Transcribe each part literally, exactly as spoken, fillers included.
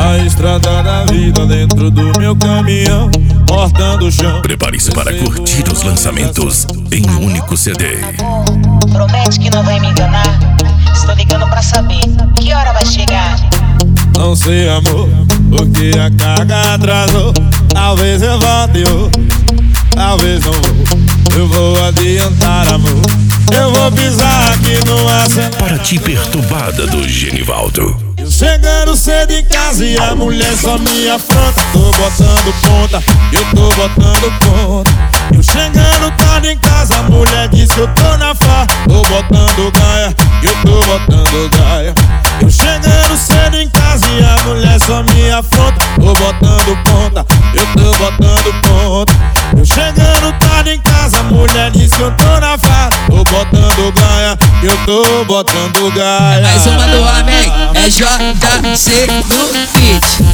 A estrada da vida dentro do meu caminhão, cortando o chão. Prepare-se para curtir os lançamentos em um único C D. Amor, promete que não vai me enganar. Estou ligando pra saber que hora vai chegar. Não sei, amor, porque a carga atrasou. Talvez eu volte, eu, talvez não vou. Eu vou adiantar, amor. Eu vou pisar aqui no acelerador. Para te perturbada do Genivaldo. Eu chegando cedo em casa e a mulher só me afronta. Tô botando ponta, eu tô botando ponta. Eu chegando tarde em casa, a mulher diz que eu tô na farra. Tô botando gaia, eu tô botando gaia. Eu chegando cedo em casa e a mulher só me afronta. Tô botando ponta, eu tô botando ponta. Eu chegando tarde em casa, a mulher diz que eu tô na farra. Tô botando gaia, eu tô botando gaia. Mais uma do homem, é J C no beat.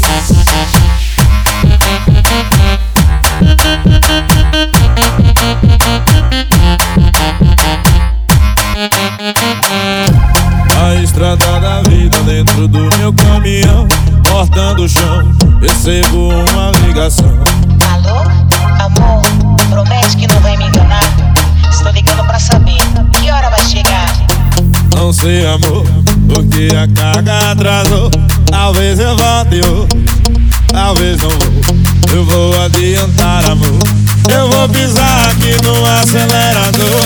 A estrada da vida dentro do meu caminhão, cortando o chão, recebo uma ligação. Alô, amor, promete que não vai me enganar. Estou ligando pra saber que hora vai chegar. Não sei, amor, porque a carga atrasou. Talvez eu volte, eu, talvez não vou. Eu vou adiantar, amor. Eu vou pisar aqui no acelerador.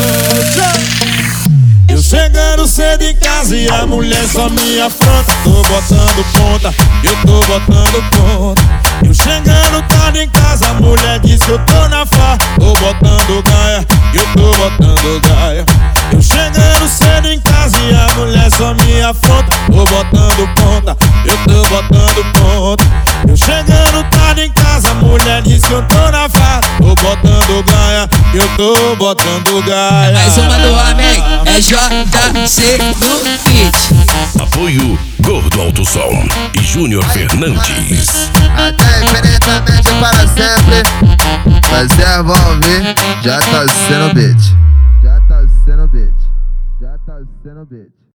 Eu chegando cedo em casa e a mulher só me afronta. Tô botando ponta, eu tô botando ponta. Eu chegando tarde em casa, a mulher diz que eu tô na farra. Tô botando gaia, eu tô botando gaia. Eu chegando cedo em casa e a mulher só me afronta. Tô botando ponta, eu tô botando ponta. Eu chegando tarde em casa, a mulher diz que eu tô na farra. Tô botando gaia, eu tô botando gaia. Mais uma do homem, é J C no beat. Apoio Gordo Alto Som e Júnior Fernandes. Até infinitamente para sempre. Fazer ouvir, já tá sendo beat. Já tá sendo beat. Já tá sendo beat.